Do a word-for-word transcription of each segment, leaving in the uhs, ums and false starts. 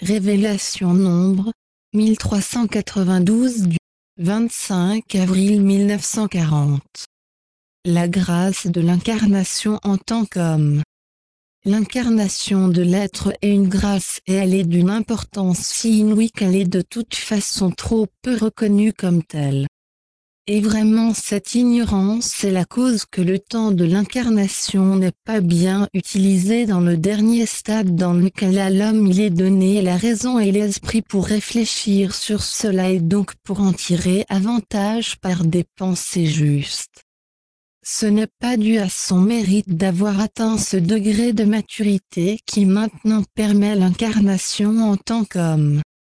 Révélation Nombre, mille trois cent quatre-vingt-douze du vingt-cinq avril mille neuf cent quarante. La grâce de l'incarnation en tant qu'homme. L'incarnation de l'être est une grâce et elle est d'une importance si inouïe qu'elle est de toute façon trop peu reconnue comme telle. Et vraiment cette ignorance est la cause que le temps de l'incarnation n'est pas bien utilisé dans le dernier stade dans lequel à l'homme il est donné la raison et l'esprit pour réfléchir sur cela et donc pour en tirer avantage par des pensées justes. Ce n'est pas dû à son mérite d'avoir atteint ce degré de maturité qui maintenant permet l'incarnation en tant qu'homme.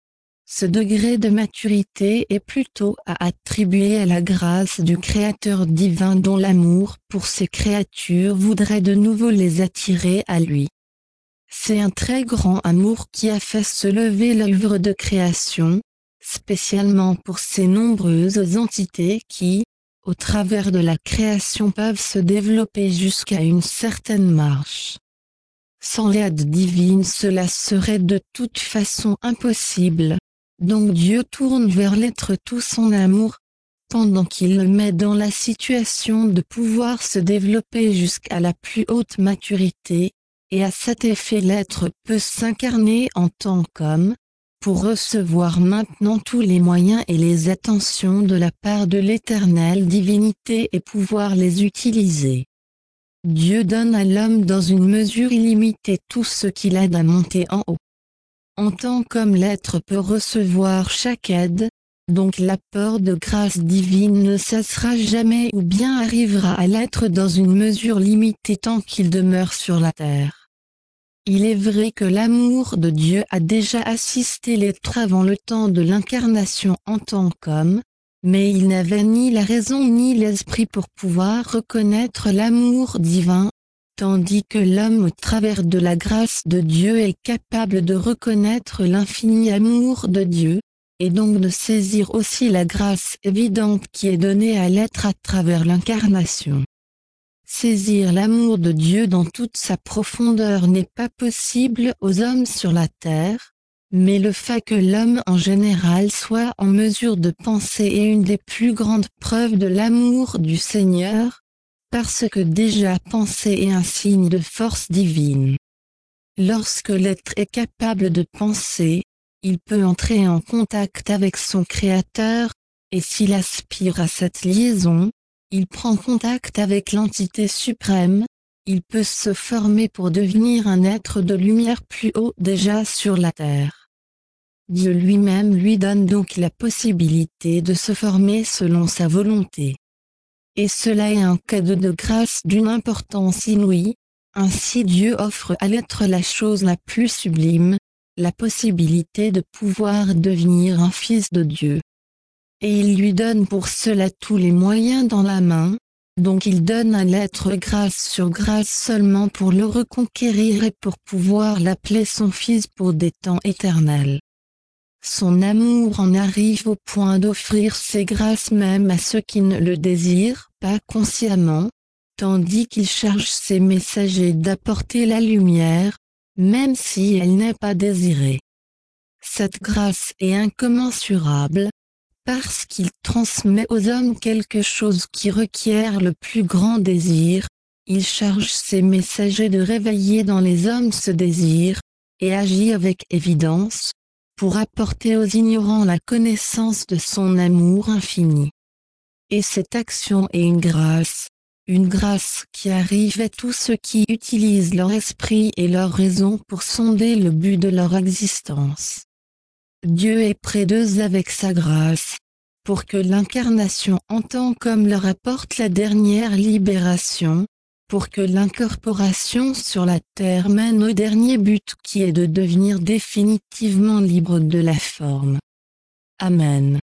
Ce degré de maturité est plutôt à attribuer à la grâce du Créateur divin dont l'amour pour ses créatures voudrait de nouveau les attirer à lui. C'est un très grand amour qui a fait se lever l'œuvre de création, spécialement pour ces nombreuses entités qui, au travers de la création peuvent se développer jusqu'à une certaine marche. Sans l'aide divine cela serait de toute façon impossible. Donc Dieu tourne vers l'être tout son amour, pendant qu'il le met dans la situation de pouvoir se développer jusqu'à la plus haute maturité, et à cet effet l'être peut s'incarner en tant qu'homme, pour recevoir maintenant tous les moyens et les attentions de la part de l'éternelle divinité et pouvoir les utiliser. Dieu donne à l'homme dans une mesure illimitée tout ce qui l'aide à monter en haut. En tant qu'homme l'être peut recevoir chaque aide, donc l'apport de grâce divine ne cessera jamais ou bien arrivera à l'être dans une mesure limitée tant qu'il demeure sur la terre. Il est vrai que l'amour de Dieu a déjà assisté l'être avant le temps de l'incarnation en tant qu'homme, mais il n'avait ni la raison ni l'esprit pour pouvoir reconnaître l'amour divin, tandis que l'homme au travers de la grâce de Dieu est capable de reconnaître l'infini amour de Dieu, et donc de saisir aussi la grâce évidente qui est donnée à l'être à travers l'incarnation. Saisir l'amour de Dieu dans toute sa profondeur n'est pas possible aux hommes sur la terre, mais le fait que l'homme en général soit en mesure de penser est une des plus grandes preuves de l'amour du Seigneur, parce que déjà penser est un signe de force divine. Lorsque l'être est capable de penser, il peut entrer en contact avec son Créateur, et s'il aspire à cette liaison, il prend contact avec l'entité suprême, il peut se former pour devenir un être de lumière plus haut déjà sur la terre. Dieu lui-même lui donne donc la possibilité de se former selon sa volonté. Et cela est un cadeau de grâce d'une importance inouïe, ainsi Dieu offre à l'être la chose la plus sublime, la possibilité de pouvoir devenir un fils de Dieu. Et il lui donne pour cela tous les moyens dans la main, donc il donne à l'être grâce sur grâce seulement pour le reconquérir et pour pouvoir l'appeler son fils pour des temps éternels. Son amour en arrive au point d'offrir ses grâces même à ceux qui ne le désirent pas consciemment, tandis qu'il charge ses messagers d'apporter la lumière, même si elle n'est pas désirée. Cette grâce est incommensurable, parce qu'il transmet aux hommes quelque chose qui requiert le plus grand désir, il charge ses messagers de réveiller dans les hommes ce désir, et agit avec évidence, pour apporter aux ignorants la connaissance de son amour infini. Et cette action est une grâce, une grâce qui arrive à tous ceux qui utilisent leur esprit et leur raison pour sonder le but de leur existence. Dieu est près d'eux avec sa grâce, pour que l'incarnation en tant qu'homme leur apporte la dernière libération, pour que l'incorporation sur la terre mène au dernier but qui est de devenir définitivement libre de la forme. Amen.